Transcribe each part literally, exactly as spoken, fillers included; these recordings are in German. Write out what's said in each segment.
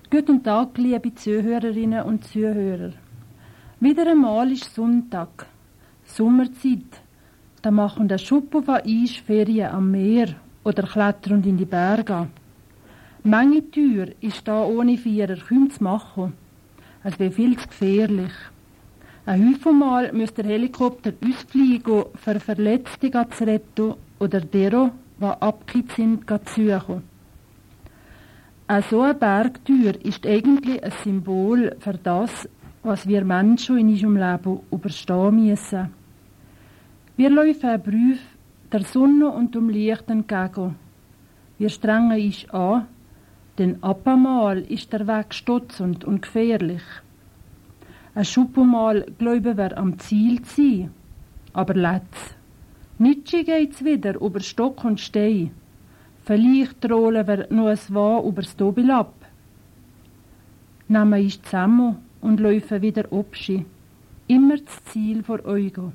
Guten Tag, liebe Zuhörerinnen und Zuhörer. Wieder einmal ist Sonntag, Sommerzeit. Da machen der Schuppo von uns Ferien am Meer oder klettern in die Berge. Manche Tür ist da ohne Vierer kaum zu machen. Es wäre viel zu gefährlich. Ein Haufen Mal müsste der Helikopter ausfliegen, für Verletzte zu retten oder deren, die abgekippt sind, zu suchen. Auch so eine Bergtür ist eigentlich ein Symbol für das, was wir Menschen in unserem Leben überstehen müssen. Wir laufen einen Brief der Sonne und dem Licht entgegen. Wir strengen uns an, denn ab einmal ist der Weg stotzend und gefährlich. Ein Schuppenmal glauben wir am Ziel zu sein, aber letzt. Nitschi geht's wieder über Stock und Stein. Vielleicht rollen wir noch ein Wah übers Dobil ab. Nehmen uns zusammen und laufen wieder abschi. Immer das Ziel vor Augen.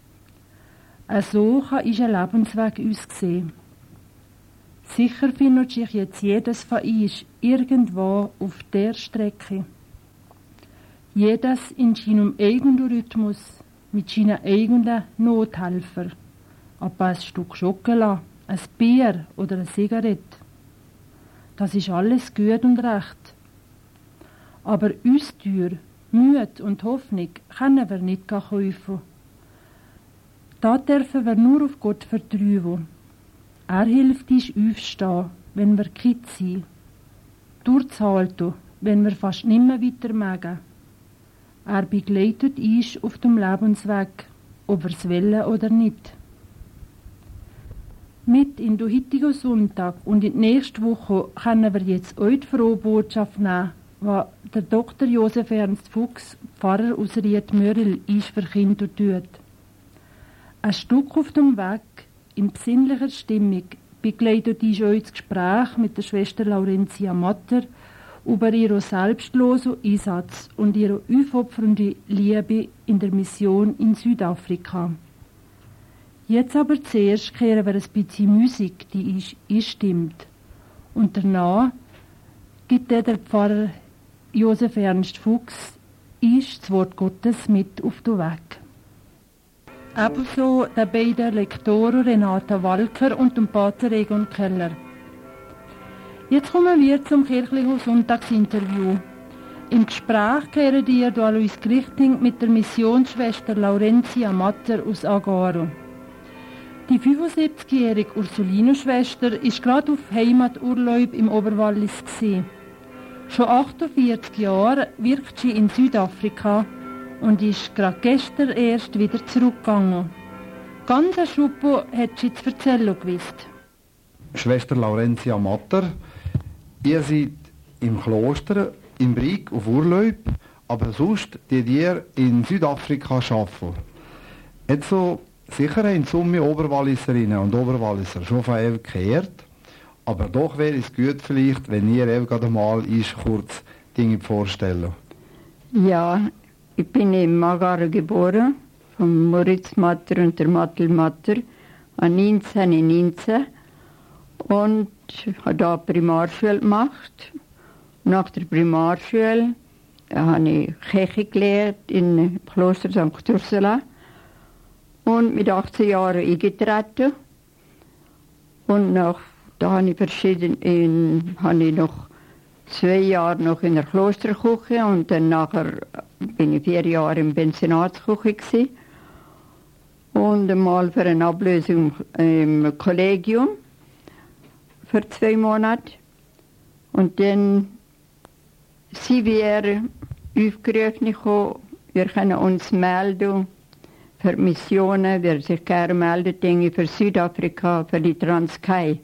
So kann unser Lebensweg aussehen. Sicher findet sich jetzt jedes von uns irgendwo auf der Strecke. Jedes in seinem eigenen Rhythmus, mit seinen eigenen Nothelfer. Ob ein Stück Schokolade, ein Bier oder eine Zigarette. Das ist alles gut und recht. Aber uns Tür, Mühe und Hoffnung können wir nicht kaufen. Da dürfen wir nur auf Gott vertrauen. Er hilft uns aufstehen, wenn wir kit sind. Durchzuhalten, wenn wir fast nicht mehr weiter mögen. Er begleitet uns auf dem Lebensweg, ob wir es wollen oder nicht. Mit in den heutigen Sonntag und in die nächste Woche können wir jetzt euch die frohe Botschaft nehmen, was der Doktor Josef Ernst Fuchs, Pfarrer aus Ried-Möril, uns für Kinder tut. Ein Stück auf dem Weg, in besinnlicher Stimmung, begleitet uns euch das Gespräch mit der Schwester Laurentia Matter über ihren selbstlosen Einsatz und ihre aufopfernde Liebe in der Mission in Südafrika. Jetzt aber zuerst hören wir ein bisschen Musik, die uns einstimmt. Und danach gibt der Pfarrer Josef Ernst Fuchs uns das Wort Gottes mit auf den Weg. Ebenso die beiden Lektoren Renata Walker und dem Pater Egon Keller. Jetzt kommen wir zum kirchlichen Sonntagsinterview. Im Gespräch hören ihr Alois Grichting mit der Missionsschwester Laurentia Matter aus Agaro. Die fünfundsiebzigjährige Ursulino-Schwester war gerade auf Heimaturlaub im Oberwallis. Schon achtundvierzig Jahre wirkt sie in Südafrika und ist gerade gestern erst wieder zurückgegangen. Ganz ein Schuppo hat sie zu erzählen gewusst. Schwester Laurentia Matter, ihr seid im Kloster, im Brig auf Urlaub, aber sonst die ihr in Südafrika arbeiten. Jetzt so sicher haben Summe Oberwalliserinnen und Oberwalliser schon von euch gehört, aber doch wäre es gut vielleicht, wenn ihr euch gerade mal kurz Dinge vorstellen. Ja, ich bin in Magara geboren, von Moritz Matter und der Mattel Matter, an neunzehnhundertneunzehn und habe da Primarschule gemacht. Nach der Primarschule habe ich Kirche gelehrt in Kloster Sankt Ursula und mit achtzehn Jahren eingetreten. Und nach, da habe ich, verschieden, in, habe ich noch zwei Jahre noch in der Klosterküche und dann nachher bin ich vier Jahre im Pensionatsküche gewesen. Und einmal für eine Ablösung im Kollegium für zwei Monate. Und dann sind wir aufgerufen gekommen, wir können uns melden für Missionen, wer sich gerne meldet, Dinge für Südafrika, für die Transkei.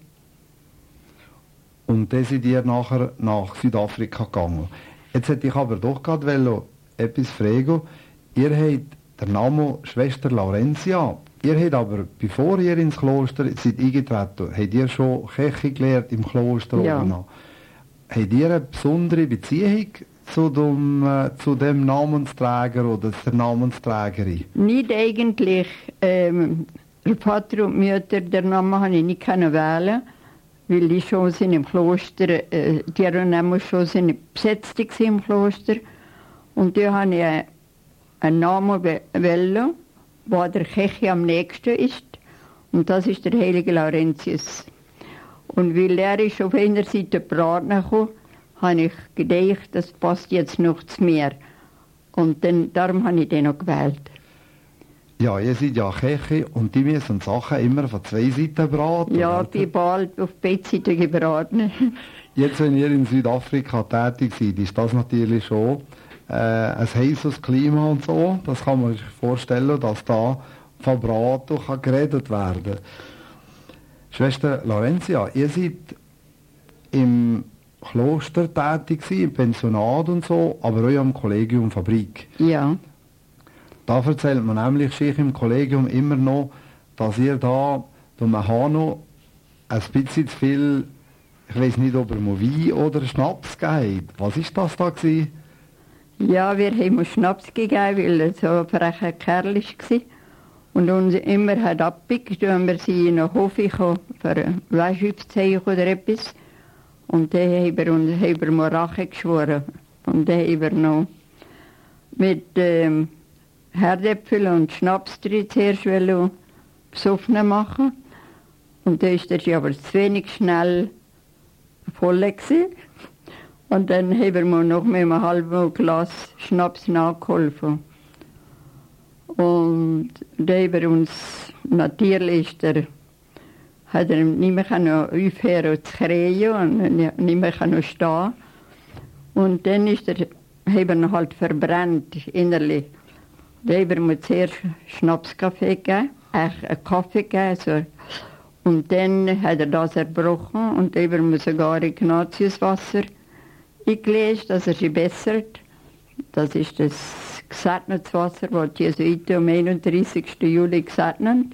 Und dann seid ihr nachher nach Südafrika gegangen. Jetzt hätte ich aber doch gerade etwas fragen. Ihr habt den Namen Schwester Laurentia. Ihr habt aber, bevor ihr ins Kloster seid eingetreten, habt ihr schon Kirche gelehrt im Kloster? Ja. Oben. Habt ihr eine besondere Beziehung zu dem, äh, zu dem Namensträger oder der Namensträgerin? Nicht eigentlich. Ähm, der Vater und die Mutter, den Namen habe ich nicht wählen. weil die schon sind im Kloster, äh, die Hieronymus schon sind besetzt im Kloster. Und da habe ich einen Namen wählen, wo der Kirche am nächsten ist. Und das ist der heilige Laurentius. Und weil er ist auf einer Seite Bratner gekommen, habe ich gedacht, das passt jetzt noch zu mir. Und dann, darum habe ich den noch gewählt. Ja, ihr seid ja Kirche und die müssen Sachen immer von zwei Seiten braten. Ja, ich bin bald auf beide Seiten gebraten. Jetzt, wenn ihr in Südafrika tätig seid, ist das natürlich schon äh, ein heißes Klima und so. Das kann man sich vorstellen, dass da von Braten kann geredet werden. Schwester Laurentia, ihr seid im Kloster tätig gewesen, im Pensionat und so, aber auch am Kollegium Fabrik. Ja. Da erzählt man nämlich sich im Kollegium immer noch, dass ihr da durch Hano ein bisschen zu viel, ich weiß nicht, ob er mal Wein oder Schnaps gegeben hat. Was ist das da gewesen? Ja, wir haben ihm Schnaps gegeben, weil er so ein frecher Kerl war. Und uns immer hat abgepickt, wenn wir sie in den Hof kamen, für ein Fleischhüpfzeichen oder etwas. Und dann haben wir, uns, haben wir mal Rache geschworen. Und dann haben wir noch mit ähm, Herdäpfel und Schnaps drin zuerst besoffen machen. Und dann war er aber zu wenig schnell voll gewesen. Und dann haben wir mal noch mit einem halben Glas Schnaps nachgeholfen. Und da haben wir uns, natürlich der, hat er nicht mehr aufhören zu krähen und nicht mehr stehen. Und dann ist er, haben wir ihn halt verbrannt innerlich. Da haben wir ihm zuerst Schnapskaffee gegeben, äh, einen Kaffee gegeben. So. Und dann hat er das erbrochen und dann haben wir ihm sogar Ignatiuswasser eingelegt, dass er sich bessert. Das ist das gesegnete Wasser, das die Jesuiten am einunddreißigsten Juli gesegnet.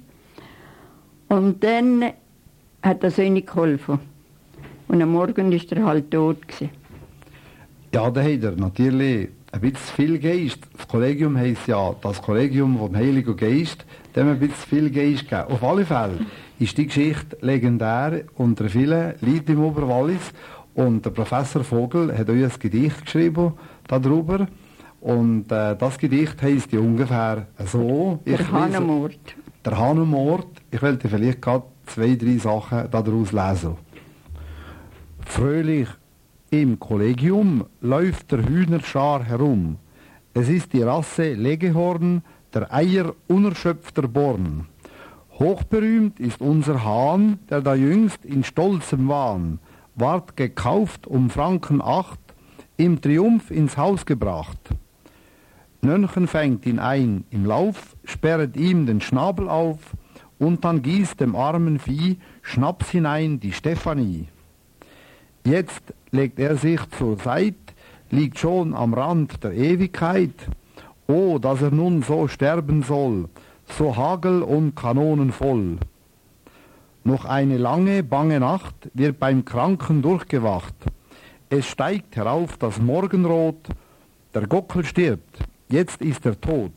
Und dann hat das auch nicht geholfen. Und am Morgen war er halt tot gewesen. Ja, da hat er natürlich ein bisschen viel Geist. Das Kollegium heisst ja das Kollegium vom Heiligen Geist. Da haben wir ein bisschen viel Geist gegeben. Auf alle Fälle ist die Geschichte legendär unter vielen Leuten im Oberwallis. Und der Professor Vogel hat euch ein Gedicht geschrieben darüber. Und äh, das Gedicht heisst ja ungefähr so. Der Hanemord. Der Hanemord. Ich wollte vielleicht gerade zwei, drei Sachen daraus lesen. Fröhlich im Kollegium läuft der Hühnerschar herum. Es ist die Rasse Legehorn, der Eier unerschöpfter Born. Hochberühmt ist unser Hahn, der da jüngst in stolzem Wahn ward gekauft um Franken acht, im Triumph ins Haus gebracht. Nönchen fängt ihn ein im Lauf, sperret ihm den Schnabel auf und dann gießt dem armen Vieh Schnaps hinein die Stephanie. Jetzt legt er sich zur Seit, liegt schon am Rand der Ewigkeit. Oh, dass er nun so sterben soll, so Hagel und Kanonen voll. Noch eine lange, bange Nacht wird beim Kranken durchgewacht. Es steigt herauf das Morgenrot, der Gockel stirbt, jetzt ist er tot.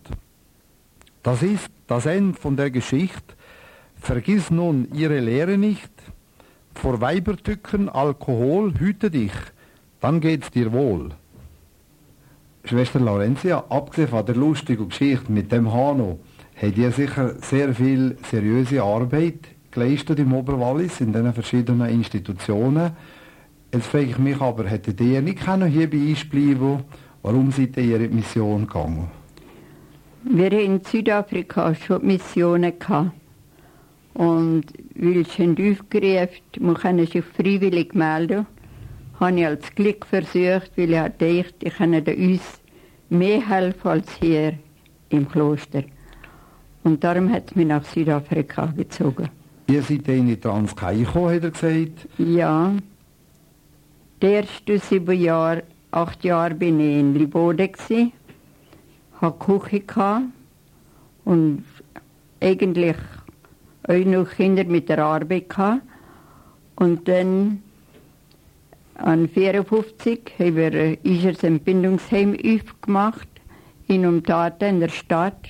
Das ist das Ende von der Geschichte. Vergiss nun ihre Lehre nicht. Vor Weibertücken, Alkohol, hüte dich, dann geht's dir wohl. Schwester Laurentia, abgesehen von der lustigen Geschichte mit dem Hano, habt ihr sicher sehr viel seriöse Arbeit geleistet im Oberwallis, in diesen verschiedenen Institutionen. Jetzt frage ich mich aber, hättet ihr nicht hier bei uns bleiben? Warum seid ihr in die Mission gegangen? Wir hatten in Südafrika schon Missionen gehabt. Und weil sie aufgerufen, man kann sich freiwillig melden, habe ich als Glück versucht, weil ich dachte, ich kann uns mehr helfen als hier im Kloster. Und darum hat es mich nach Südafrika gezogen. Ihr seid in die Transkei gekommen, hat er gesagt? Ja. Die ersten sieben Jahre, acht Jahre bin ich in Libode gsi, hatte Küche gehabt und eigentlich auch noch Kinder mit der Arbeit gehabt. Und dann an vierundfünfzig haben wir ein Ischers Entbindungsheim aufgemacht, in Umtaten in der Stadt.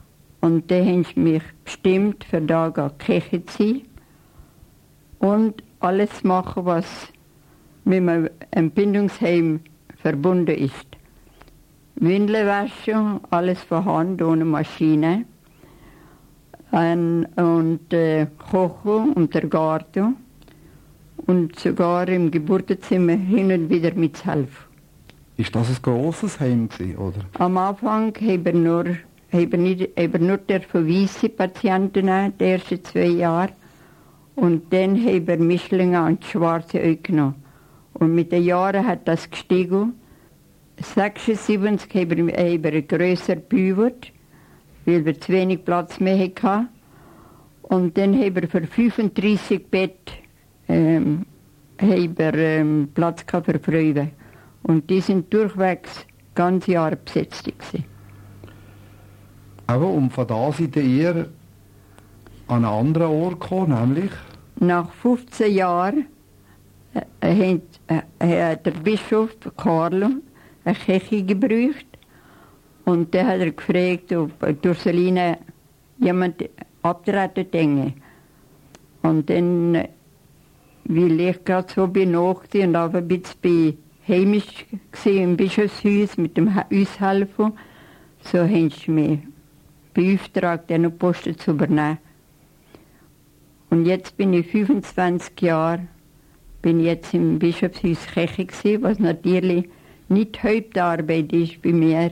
Und da haben sie mich bestimmt, für da die Kirche zu sein. Und alles machen, was mit einem Bindungsheim verbunden ist. Windeln waschen, alles von Hand, ohne Maschine. Und, und äh, kochen und der Garten. Und sogar im Geburtenzimmer hin und wieder mithelfen. Ist das ein grosses Heim gewesen, oder? Am Anfang haben wir nur, haben wir nicht, haben wir nur weiße Patienten genommen, die ersten zwei Jahre. Und dann haben wir Mischlinge und Schwarze auch genommen. Und mit den Jahren hat das gestiegen. sechsundsiebzig haben wir, haben wir ein grösser Büwert, weil wir zu wenig Platz mehr hatten. Und dann haben wir für fünfunddreissig Bett ähm, haben wir, ähm, Platz gehabt für Frauen. Und die sind durchwegs ganz Jahre besetzt gewesen. Aber und von da seid ihr an einen anderen Ort gekommen, nämlich? Nach fünfzehn Jahren äh, hat, äh, hat der Bischof Carlo eine Kirche gebraucht. Und der hat er gefragt, ob durch Selina jemand abtreten denke. Und dann, weil ich gerade so bin, nachgedacht und auch ein bisschen heimisch war im Bischofshaus mit dem Aushelfen, so haben sie mich beauftragt, den Posten zu übernehmen. Und jetzt bin ich fünfundzwanzig Jahre, bin jetzt im Bischofshaus Kirche gewesen, was natürlich nicht Hauptarbeit ist bei mir,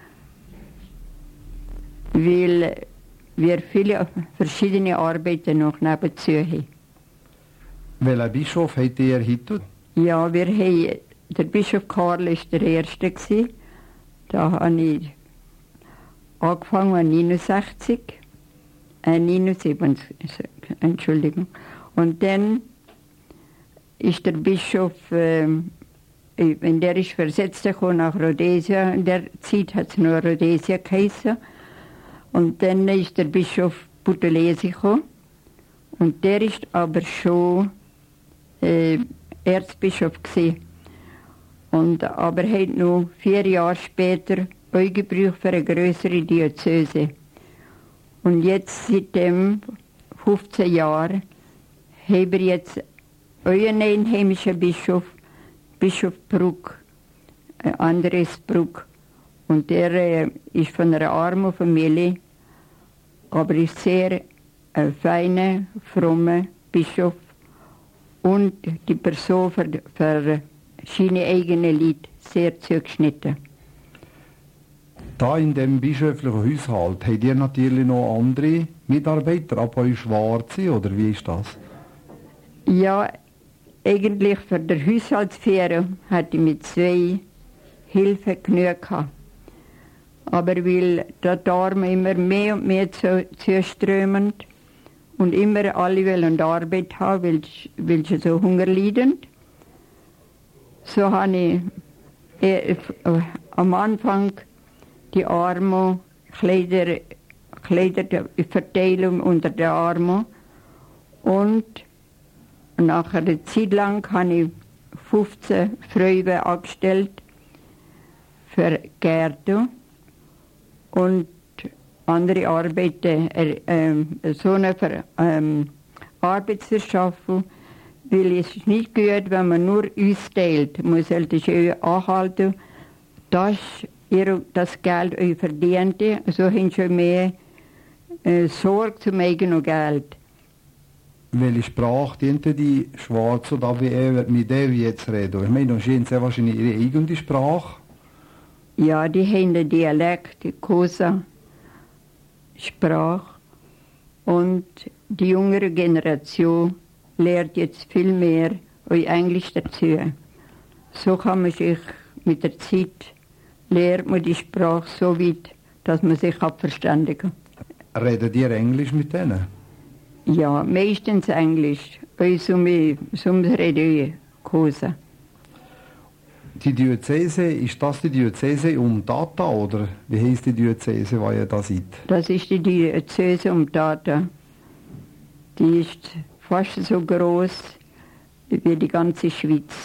weil wir viele verschiedene Arbeiten noch nebenzu haben. Welcher Bischof habt ihr heute? Ja, wir haben, der Bischof Karl war der Erste gewesen. Da habe ich angefangen an neunundsechzig, äh, neunundsiebzig, Entschuldigung. Und dann ist der Bischof, äh, wenn der ist versetzt gekommen nach Rhodesia, in der Zeit hat es nur Rhodesia geheißen. Und dann ist der Bischof Buthelezi gekommen. Und der ist aber schon äh, Erzbischof gewesen. Und, aber er hat noch vier Jahre später euch gebraucht für eine größere Diözese. Und jetzt, seitdem fünfzehn Jahren, haben wir jetzt euren einheimischen Bischof, Bischof Bruck, äh, Andres Bruck. Und der äh, ist von einer armen Familie, aber ist sehr ein feiner, frommer Bischof und die Person für, für seine eigenen Lied sehr zugeschnitten. Da in dem bischöflichen Haushalt habt ihr natürlich noch andere Mitarbeiter, ab euch Schwarze, oder wie ist das? Ja, eigentlich für die Haushaltsführung hatte ich mit zwei Hilfen genug gehabt. Aber weil der Arme immer mehr und mehr zu, zuströmen und immer alle wollen Arbeit haben, weil, weil sie so Hunger leiden, so habe ich äh, am Anfang die Arme, Kleider, Kleiderverteilung unter den Armen und nach einer Zeit lang habe ich fünfzehn Frauen angestellt für Gärten und andere Arbeiten, äh, äh, so eine Ver, ähm, Arbeit zu schaffen, weil es ist nicht gut, wenn man nur austeilt. Man sollte schön anhalten, dass ihr das Geld euch verdient, so haben sie mehr äh, Sorge zum eigenen Geld. Welche Sprache dient die Schwarze, oder wie er mit der wir jetzt reden? Ich meine, da haben sie wahrscheinlich ihre eigene Sprache. Ja, die haben den Dialekt, die Kosa Sprache. Und die jüngere Generation lernt jetzt viel mehr Englisch dazu. So kann man sich mit der Zeit lernt man die Sprache so weit, dass man sich verständigen kann. Redet ihr Englisch mit denen? Ja, meistens Englisch. Sonst rede ich Kosa. Die Diözese, ist das die Diözese um Tata, oder wie heisst die Diözese, wo ihr da seid? Das ist die Diözese um Tata. Die ist fast so groß wie die ganze Schweiz.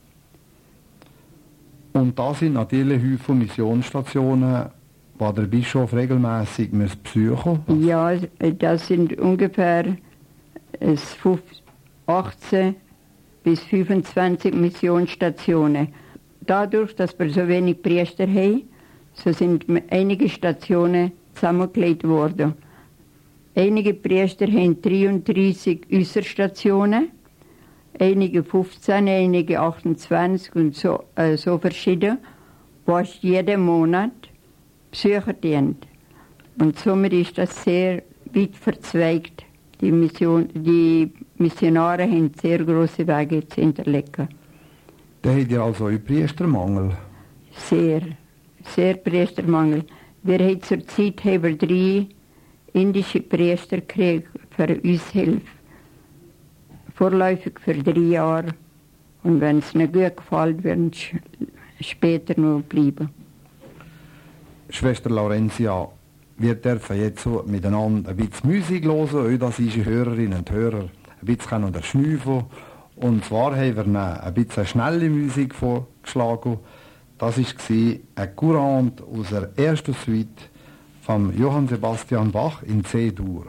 Und da sind natürlich Haufen Missionsstationen, wo der Bischof regelmässig besuchen muss. Ja, das sind ungefähr achtzehn bis fünfundzwanzig Missionsstationen. Dadurch, dass wir so wenig Priester haben, so sind einige Stationen zusammengelegt worden. Einige Priester haben dreiunddreißig Äußerstationen, einige fünfzehn, einige achtundzwanzig und so, äh, so verschieden, was jeden Monat Besucher dienen. Und somit ist das sehr weit verzweigt. Die, Mission, die Missionare haben sehr grosse Wege zu hinterlegen. Da habt ihr also einen Priestermangel? Sehr, sehr Priestermangel. Wir haben zurzeit haben wir drei indische Priester gekriegt für uns Hilfe. Vorläufig für drei Jahre. Und wenn es nicht gut gefällt, werden sie später noch bleiben. Schwester Laurentia, wir dürfen jetzt so miteinander ein bisschen Musik hören, euch das unsere Hörerinnen und Hörer ein bisschen unterschnüffeln. Und zwar haben wir ein bisschen schnelle Musik vorgeschlagen. Das war ein Courant aus der ersten Suite von Johann Sebastian Bach in C-Dur.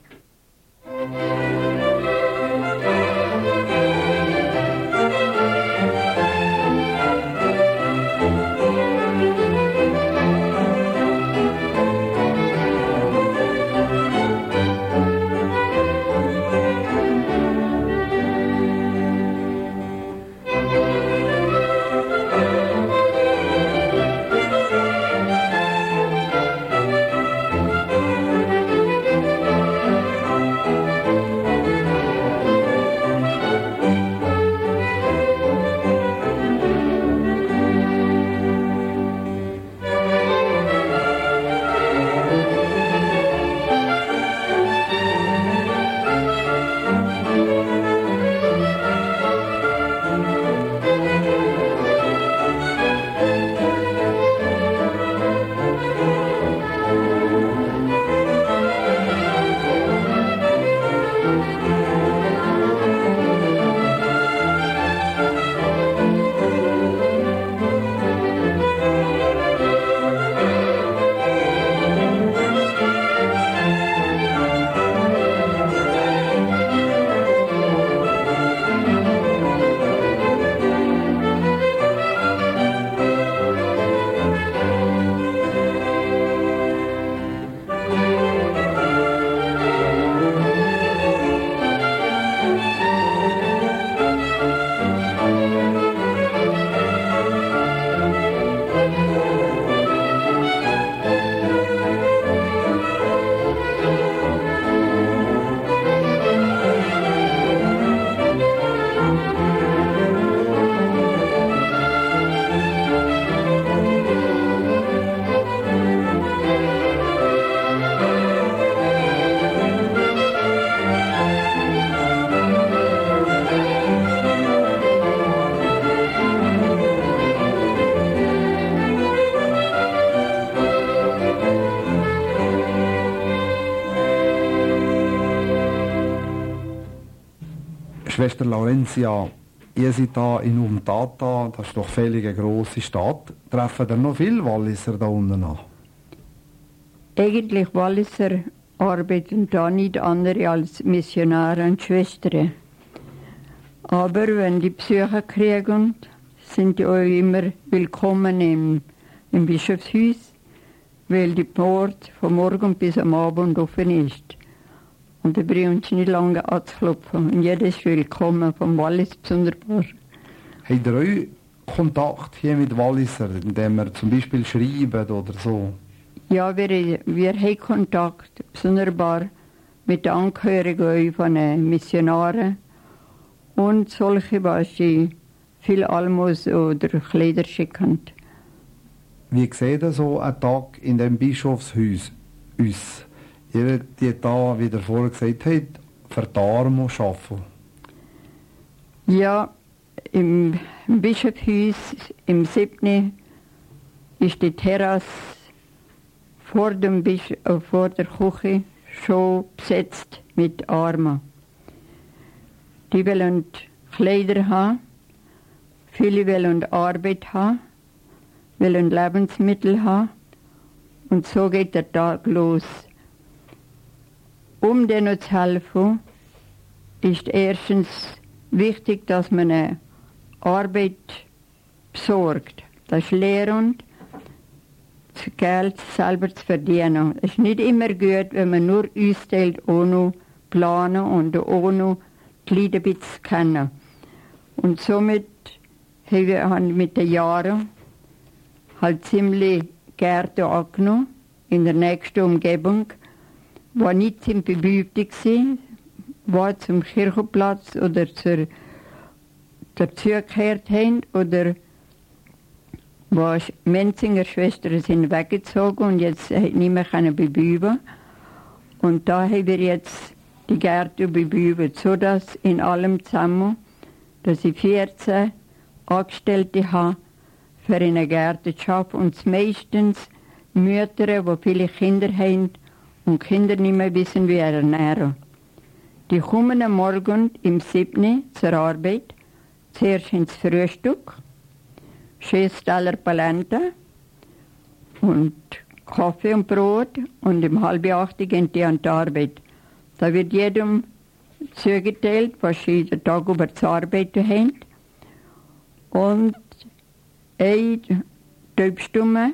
Schwester Laurentia, ihr seid da in Umtata, das ist doch völlig eine grosse Stadt. Treffen da noch viele Walliser da unten an? Eigentlich Walliser arbeiten da nicht andere als Missionare und Schwestern. Aber wenn die Besucher kriegen, sind die auch immer willkommen im, im Bischofshaus, weil die Port von morgen bis am Abend offen ist. Und da brauchen sie nicht lange anzuklopfen. Und jeder ist willkommen, vom Wallis besonders. Habt ihr euch Kontakt hier mit Walliser, indem wir zum Beispiel schreiben oder so? Ja, wir, wir haben Kontakt, besonders mit den Angehörigen von den Missionaren und solche, was sie viel Almos oder Kleider schicken. Wie sieht so ein Tag in dem Bischofshaus aus? Ihr, die da, wie ihr vorher gesagt habt, für die Arme arbeiten? Ja, im, im Bischofshaus, im siebten ist die Terrasse vor, dem Bisch äh, vor der Küche schon besetzt mit Armen. Die wollen Kleider haben, viele wollen Arbeit haben, wollen Lebensmittel haben und so geht der Tag los. Um denen zu helfen, ist erstens wichtig, dass man eine Arbeit besorgt. Das ist lehrend, das Geld selber zu verdienen. Es ist nicht immer gut, wenn man nur ausstellt, ohne planen und ohne die Leute ein bisschen kennen. Und somit habe ich mit den Jahren halt ziemlich Gärten angenommen, in der nächsten Umgebung, die nicht im Bebübte waren, war zum Kirchenplatz oder zur, dazugehört haben oder wo Menzinger Schwestern sind weggezogen und jetzt nicht mehr bebüben. Und da haben wir jetzt die Gärten bebüben, sodass in allem zusammen, dass ich vierzehn Angestellte habe, für eine Gärte zu arbeiten und meistens Mütter, die viele Kinder haben und Kinder nicht mehr wissen, wie er ernähren. Die kommen am Morgen im siebten zur Arbeit, zuerst ins Frühstück, schönes Teller Polenta und Kaffee und Brot und um halb acht gehen die an die Arbeit. Da wird jedem zugeteilt, was sie den Tag über zu arbeiten haben. Und ein Taubstumme,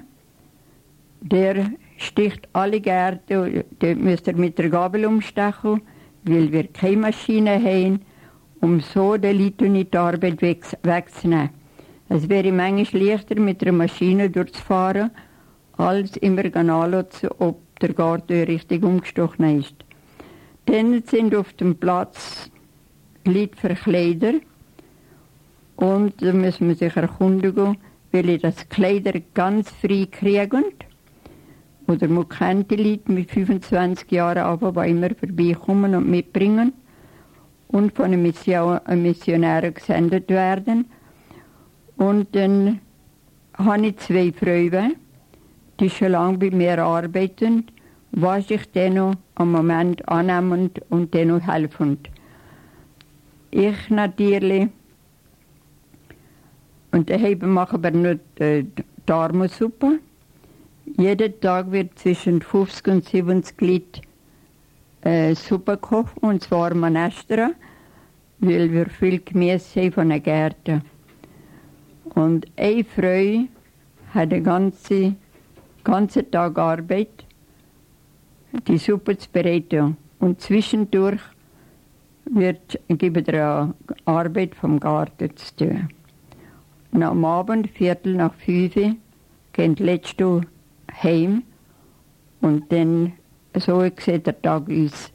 der sticht alle Gärten, die müsst ihr mit der Gabel umstechen, weil wir keine Maschine haben, um so den Leuten nicht die Arbeit wegzunehmen. Es wäre manchmal leichter, mit der Maschine durchzufahren, als immer anschauen, ob der Garten richtig umgestochen ist. Dann sind auf dem Platz Leute für Kleider und da müssen wir sich erkundigen, will ich das Kleider ganz frei kriegen. Oder man kennt die Leute mit fünfundzwanzig Jahren, aber die immer vorbeikommen und mitbringen und von einem Missionär gesendet werden. Und dann habe ich zwei Frauen, die schon lange bei mir arbeiten, was ich denen am Moment annehmend und denen helfend. Ich natürlich, und daheim mache wir nur die Darmsuppe. Jeden Tag wird zwischen fünfzig und siebzig Liter äh, Suppe gekocht, und zwar Manestra, weil wir viel Gemüse haben von den Gärten. Und eine Frau hat den ganzen, ganzen Tag Arbeit, die Suppe zu bereiten. Und zwischendurch wird, gibt er Arbeit vom Garten zu tun. Und am Abend, Viertel nach fünf, gehen die Letzten heim und dann so sieht der Tag aus.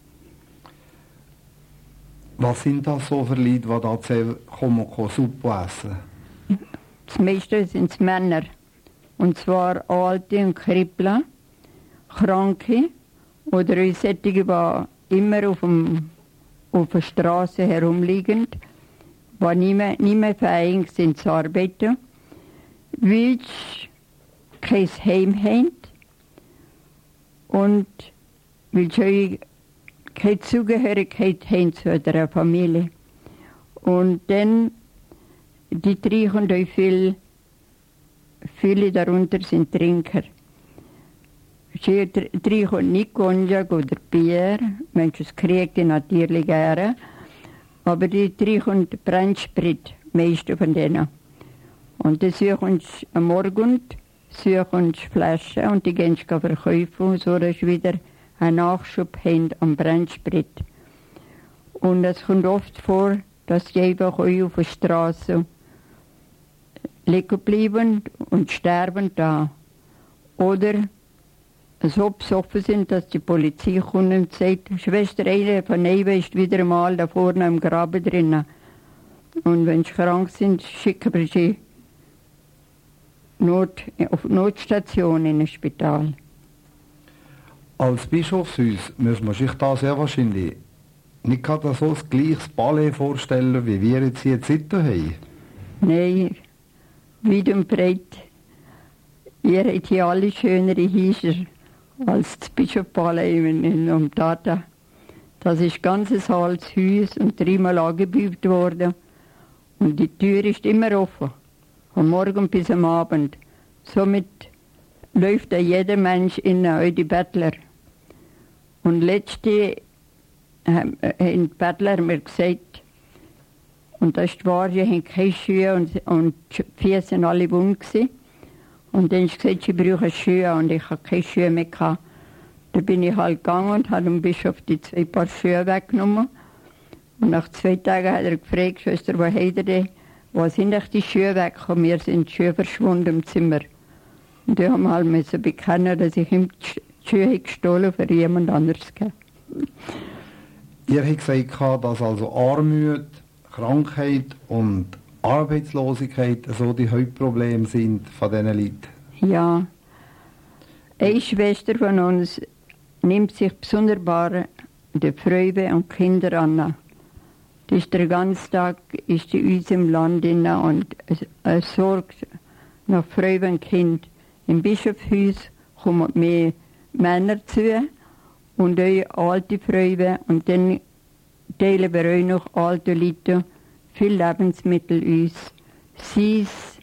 Was sind das so für Leute, die da kommen und Suppe essen? Das meiste sind es Männer. Und zwar Alte und Krippler, Kranke oder solche, die immer auf, dem, auf der Straße herumliegen, die nicht mehr, nicht mehr fähig sind zu arbeiten, weil sie kein Heim haben und weil sie keine Zugehörigkeit haben zu einer Familie. Und dann, die trinken auch viel, viele darunter sind Trinker. Sie trinken nicht Cognac oder Bier, manche kriegen die natürlich gerne, aber die trinken Brandsprit, meiste von denen. Und die suchen sie am Morgen, suchen sie Flaschen und die gehen sie verkaufen, so dass sie wieder einen Nachschub haben am Brandsprit. Und es kommt oft vor, dass die einfach auf der Straße liegen bleiben und sterben da. Oder so besoffen sind, dass die Polizei kommt und sagt, Schwester, eine von ihnen ist wieder einmal da vorne im Graben drinnen. Und wenn sie krank sind, schicken wir sie Not, auf Notstation in ein Spital. Als Bischofshaus muss man sich da sehr wahrscheinlich nicht gerade so ein gleiches Ballet vorstellen, wie wir jetzt hier heute haben. Nein, weit und breit. Ihr habt hier alle schönere Häuser als das Bischofspalais in, in Umtata. Das ist ganz ein altes Haus und dreimal angebaut worden. Und die Tür ist immer offen, von morgen bis am Abend. Somit läuft da jeder Mensch in, auch die Bettler. Und letzte haben die Bettler mir gesagt, und das ist wahr, ich habe keine Schuhe und, und die Füße sind alle wund gewesen. Und dann habe ich gesagt, ich brauche Schuhe und ich habe keine Schuhe mehr gehabt. Da bin ich halt gegangen und habe dem Bischof die zwei Paar Schuhe weggenommen. Und nach zwei Tagen hat er gefragt, Schwester, wo hat er denn? Wo sind euch die Schuhe weggekommen? Mir sind die Schuhe verschwunden im Zimmer. Und die haben halt müssen bekennen, dass ich ihm die Schuhe gestohlen für jemand anderes gegeben. Ihr habt gesagt, dass also Armut, Krankheit und Arbeitslosigkeit so die Hauptprobleme sind von diesen Leuten. Ja. Eine Schwester von uns nimmt sich besonders die Freude und Kinder an. Die ist den ganzen Tag ist die in unserem Land und äh, sorgt nach Freude und Kind. Im Bischofshaus kommen mehr Männer zu und auch alte Freude. Und dann teilen wir auch noch alte Leute viel Lebensmittel aus. Sei es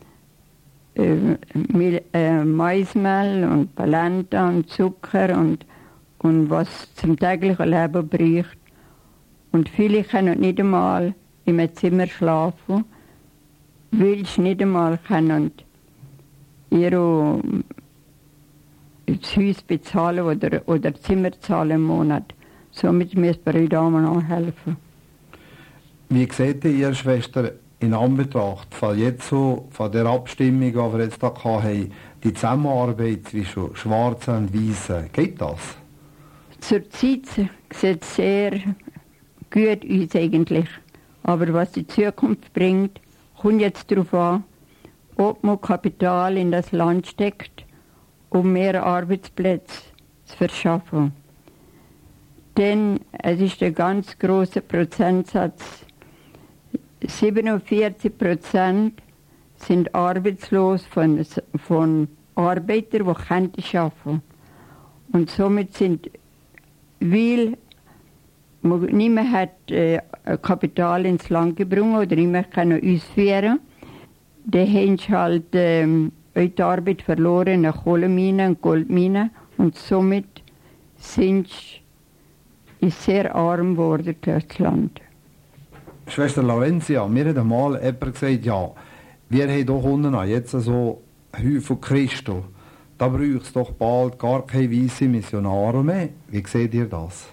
äh, äh, Maismehl und Polenta und Zucker und, und was zum täglichen Leben braucht. Und viele können nicht einmal in einem Zimmer schlafen, weil sie nicht einmal können ihr das Haus bezahlen oder, oder Zimmer zahlen im Monat. Somit müssen wir euch da mal helfen. Wie seht ihr, ihr Schwester, in Anbetracht von jetzt so, von der Abstimmung, die wir jetzt hier hatten, die Zusammenarbeit zwischen Schwarzen und Weißen, geht das? Zurzeit sieht es sehr gut aus eigentlich. Aber was die Zukunft bringt, kommt jetzt darauf an, ob man Kapital in das Land steckt, um mehr Arbeitsplätze zu verschaffen. Denn es ist ein ganz großer Prozentsatz. siebenundvierzig Prozent sind arbeitslos von, von Arbeitern, die könnten arbeiten. Und somit sind, weil man nicht mehr hat, äh, Kapital ins Land gebracht oder nicht mehr können ausführen, dann haben sie halt ähm, die Arbeit verloren in der Kohlemine und Goldmine und somit sind sie ist sehr arm geworden, das Land. Schwester Laurentia, mir hat einmal jemand gesagt, ja, wir haben hier unten jetzt so Häufen Christen. Da braucht es doch bald gar keine weißen Missionare mehr. Wie seht ihr das?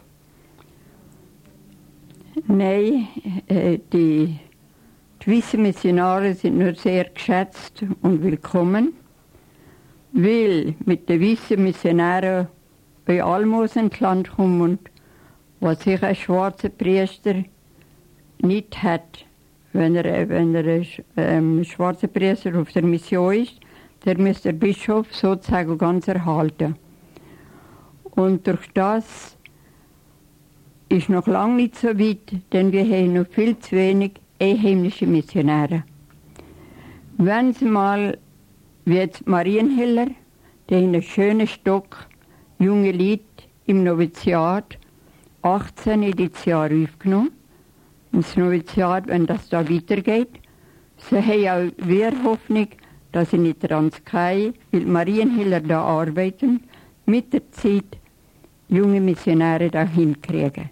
Nein, äh, die, die weißen Missionare sind nur sehr geschätzt und willkommen, weil mit den weißen Missionaren bei Almosen ins Land kommen, was sich ein schwarzer Priester nicht hat. Wenn er, wenn er ein ähm, schwarzer Priester auf der Mission ist, der muss der Bischof sozusagen ganz erhalten. Und durch das ist noch lange nicht so weit, denn wir haben noch viel zu wenig einheimische Missionare. Wenn Sie mal, wie jetzt Marienhiller, die haben einen schönen Stock, junge Leute im Noviziat, achtzehn in das Jahr aufgenommen. Und das Noviziat, wenn das da weitergeht, sie haben auch wir Hoffnung, dass sie in der Transkei, weil Marienhiller da arbeiten, mit der Zeit junge Missionare da hinkriegen.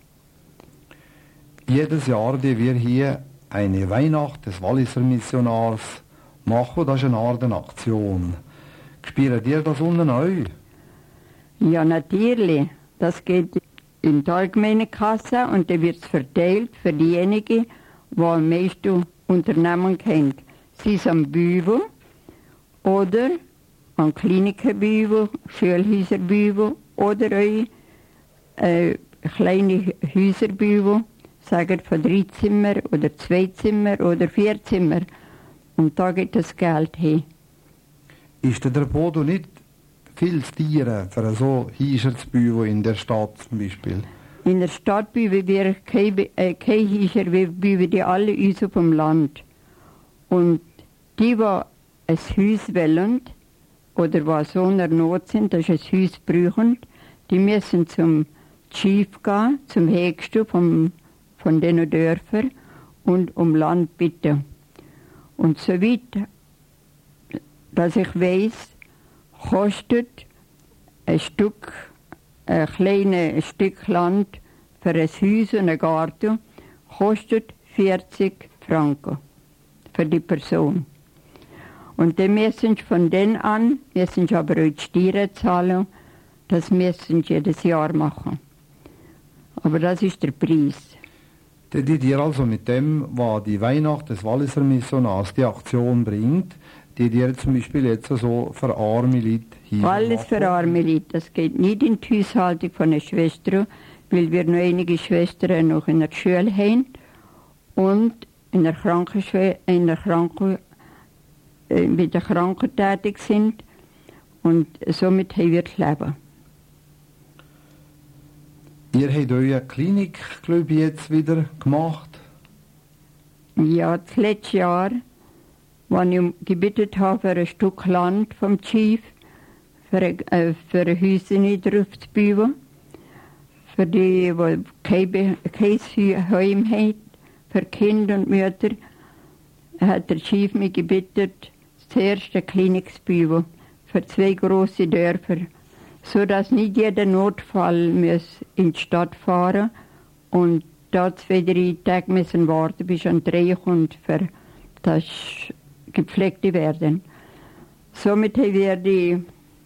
Jedes Jahr, die wir hier eine Weihnacht des Walliser Missionars machen, das ist eine Art Aktion. Spürt ihr das unten auch? Ja, natürlich. Das geht in die allgemeine Kasse und dann wird es verteilt für diejenigen, die am meisten Unternehmen kennen. Sie sind am Büwo oder an Klinikenbüwo, Schulhäuserbüwo oder auch äh, kleine Häuserbüwo, sagen von drei Zimmer oder zwei Zimmer oder vier Zimmer. Und da geht das Geld hin. Ist der Bodo nicht viel zu teuer für so Häuserbüwo in der Stadt zum Beispiel? In der Stadt bauen wir keine, äh, keine Häuser, wir bauen die alle aus auf dem Land. Und die, die ein Haus wollen, oder die so in der Not sind, dass sie ein Haus brauchen, die müssen zum Chief gehen, zum Höchsten vom, von diesen Dörfern und um Land bitten. Und soweit, dass ich weiß, kostet ein Stück, ein kleines Stück Land für ein Haus und einen Garten kostet vierzig Franken für die Person. Und dann müssen sie von dann an, müssen sie aber auch die Steuern zahlen, das müssen sie jedes Jahr machen. Aber das ist der Preis. Die, die dir also mit dem, was die Weihnacht des Walliser Missionars die Aktion bringt, die dir zum Beispiel jetzt so für arme Leute hier Alles für arme Leute. Das geht nicht in die Haushaltung von einer Schwester, weil wir noch einige Schwestern noch in der Schule haben und in der Krankenschwester, in der Kranken, äh, mit der Kranken tätig sind. Und somit haben wir das Leben. Ihr habt eure Klinik, glaube ich, jetzt wieder gemacht. Ja, das letzte Jahr, als ich gebeten habe für ein Stück Land vom Chief, für, äh, für ein Häuschen drauf zu bauen, für die, die kein, kein Heim haben, für Kinder und Mütter, hat der Chief mich gebeten, zuerst eine Klinik zu bauen, für zwei grosse Dörfer, so dass nicht jeder Notfall muss in die Stadt fahren und da zwei, drei Tage müssen warten, bis ein Dreh kommt, für das gepflegte werden. Somit haben wir die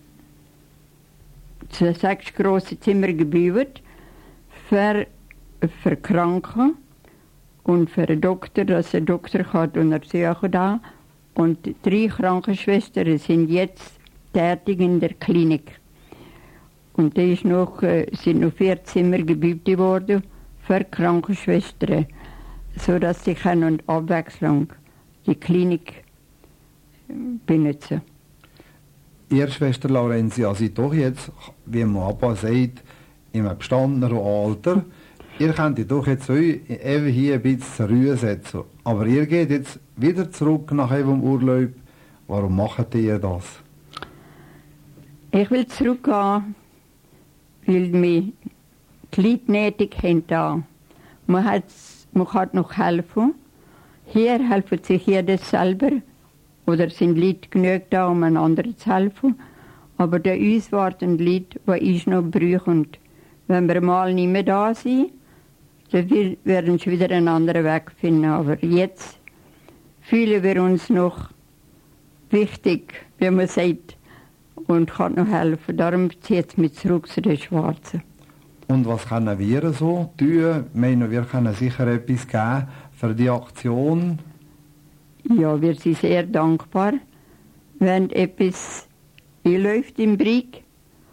sechs grosse Zimmer gebaut für, für Kranke und für den Doktor, dass der Doktor kann untersuchen da. Und drei Krankenschwestern sind jetzt tätig in der Klinik. Und da ist noch, äh, sind noch vier Zimmer gebaut worden für Krankenschwestern, sodass sie können Abwechslung die Klinik benutzen. Ihr Schwester Laurentia seid doch jetzt, wie man Papa sagt, im bestandenen Alter. Ihr könnt ihr doch jetzt eben hier ein bisschen zur Ruhe setzen. Aber ihr geht jetzt wieder zurück nach eurem Urlaub. Warum macht ihr das? Ich will zurückgehen, weil mir die Leute nötig haben da. Man, hat, man kann noch helfen. Hier helfen sich jeder selber. Oder sind Leute genug da, um einen anderen zu helfen. Aber bei uns warten Leute, die uns noch brauchen. Wenn wir mal nicht mehr da sind, dann werden sie wieder einen anderen Weg finden. Aber jetzt fühlen wir uns noch wichtig, wie man sagt, und kann noch helfen. Darum zieht es mich zurück zu den Schwarzen. Und was können wir so tun? Ich meine, wir können sicher etwas geben für die Aktion. Ja, wir sind sehr dankbar, wenn etwas läuft im Brieg,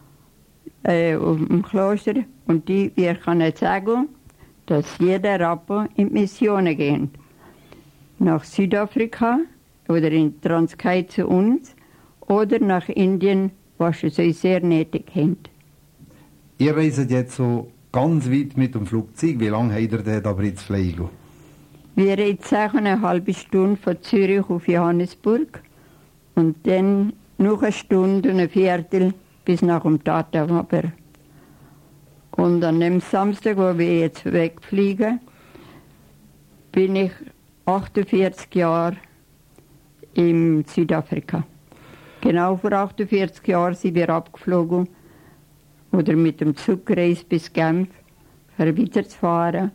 äh, im Kloster. Und die, wir können sagen, dass jeder Rappen in die Missionen geht. Nach Südafrika oder in Transkei zu uns oder nach Indien, was sie sehr nötig haben. Ihr reist jetzt so ganz weit mit dem Flugzeug. Wie lange habt ihr denn da zu fliegen? Wir jetzt eine halbe Stunde von Zürich auf Johannesburg und dann noch eine Stunde und ein Viertel bis nach dem Tata. Und an dem Samstag, wo wir jetzt wegfliegen, bin ich achtundvierzig Jahre in Südafrika. Genau vor achtundvierzig Jahren sind wir abgeflogen oder mit dem Zug gereist bis Genf, für weiterzufahren.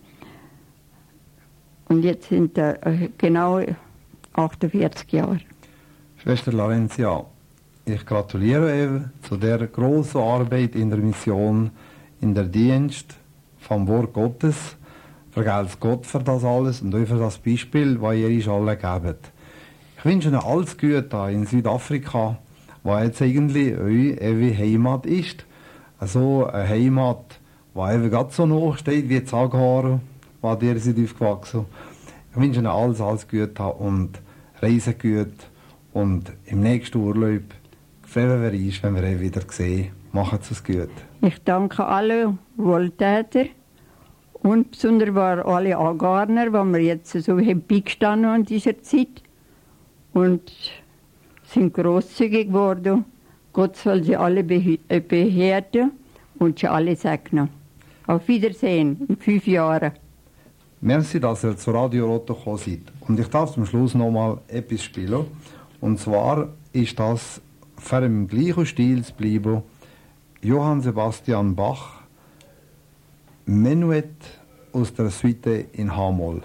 Und jetzt sind es äh, genau achtundvierzig Jahre. Schwester Laurentia, ich gratuliere eben zu der grossen Arbeit in der Mission, in der Dienst vom Wort Gottes. Vergelt's Gott für das alles und auch für das Beispiel, das ihr uns alle gebt. Ich wünsche Ihnen alles Gute in Südafrika, wo jetzt eigentlich eure Heimat ist. Also eine Heimat, die eben gerade so hoch steht wie Zaghaar, wo ihr seid aufgewachsen. Ich wünsche Ihnen alles, alles Gute und reisen gut. Und im nächsten Urlaub freuen wir uns, wenn wir ihn wieder sehen. Machen Sie es gut. Ich danke allen Wohltätern und besonders alle Agarner, die mir jetzt so beigestanden haben in dieser Zeit und sind grosszügig geworden. Gott soll sie alle behüten und sie alle segnen. Auf Wiedersehen in fünf Jahren. Merci, dass ihr zu Radio Rotto gekommen seid. Und ich darf zum Schluss noch mal etwas spielen. Und zwar ist das, für im gleichen Stil zu bleiben, Johann Sebastian Bach, Menuett aus der Suite in H-Moll.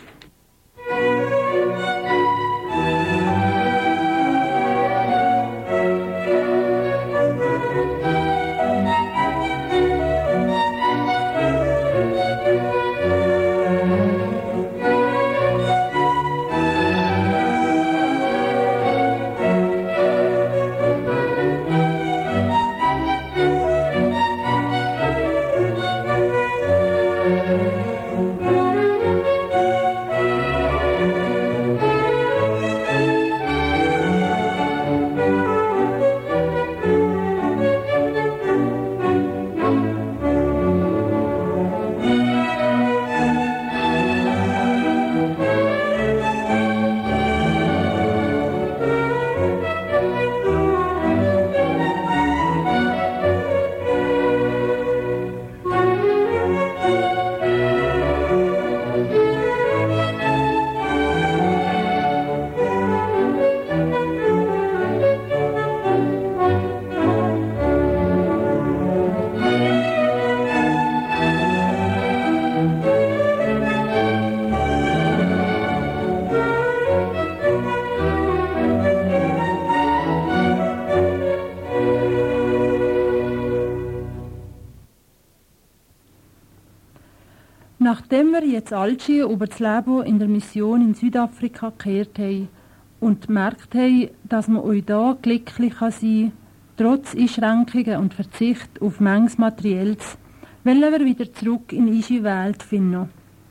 Nachdem wir jetzt allschi über das Leben in der Mission in Südafrika gekehrt haben und gemerkt haben, dass man euch da glücklich sein kann, trotz Einschränkungen und Verzicht auf manches Materielles, wollen wir wieder zurück in unsere Welt finden.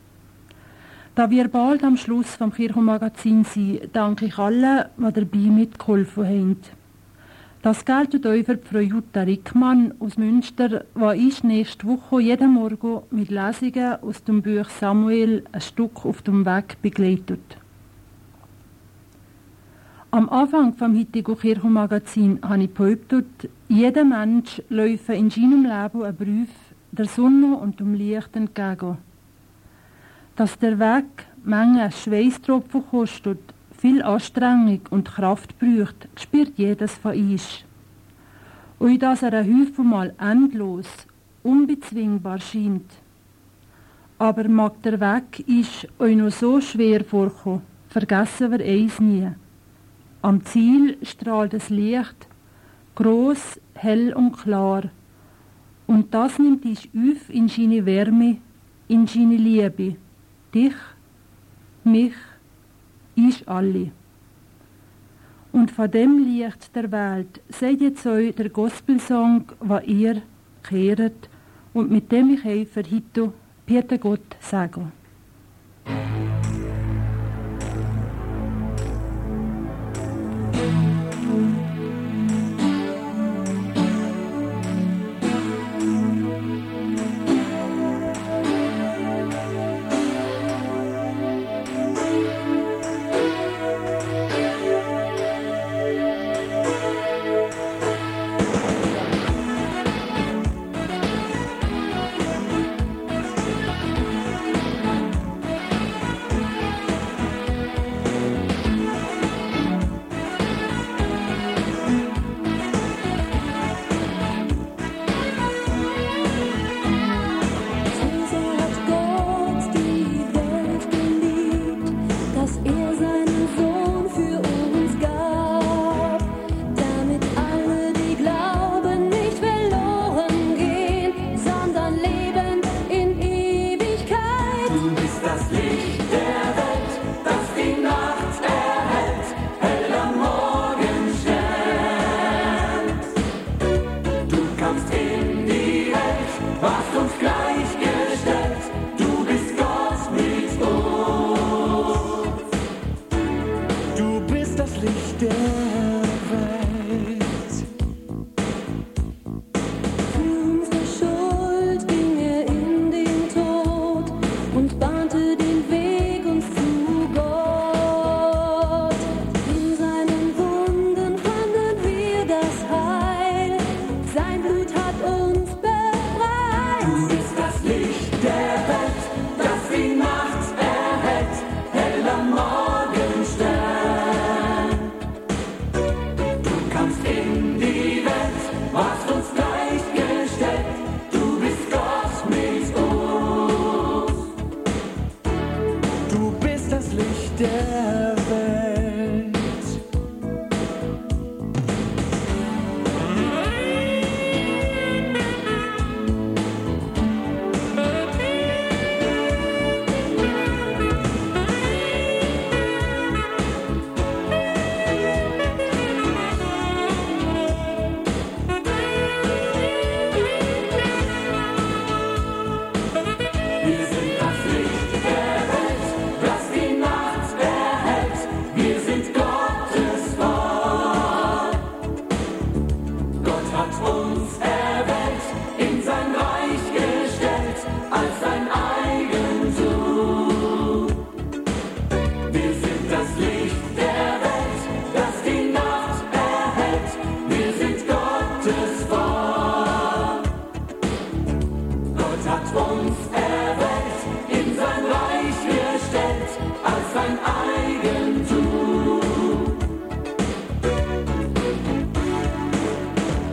Da wir bald am Schluss vom Kirchenmagazin sind, danke ich allen, die dabei mitgeholfen haben. Das gilt euch für Frau Jutta Rickmann aus Münster, die uns nächste Woche jeden Morgen mit Lesungen aus dem Buch Samuel ein Stück auf dem Weg begleitet. Am Anfang vom heutigen Kirchenmagazin habe ich behauptet, jeder Mensch läuft in seinem Leben einen Brief der Sonne und dem Licht entgegen. Dass der Weg Menge Schweißtropfen kostet, viel Anstrengung und Kraft braucht, spürt jedes von uns. Und dass er häufig endlos, unbezwingbar scheint. Aber mag der Weg ist euch noch so schwer vorkommen, vergessen wir eins nie. Am Ziel strahlt das Licht, gross, hell und klar. Und das nimmt dich auf in seine Wärme, in seine Liebe. Dich, mich, ich alle. Und von dem Licht der Welt seid jetzt euch der Gospelsong, was ihr kehret und mit dem ich euch für heute Bitte Gott sage. Was uns gleichgestellt, du bist Gott mit uns.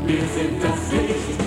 Wir sind das Licht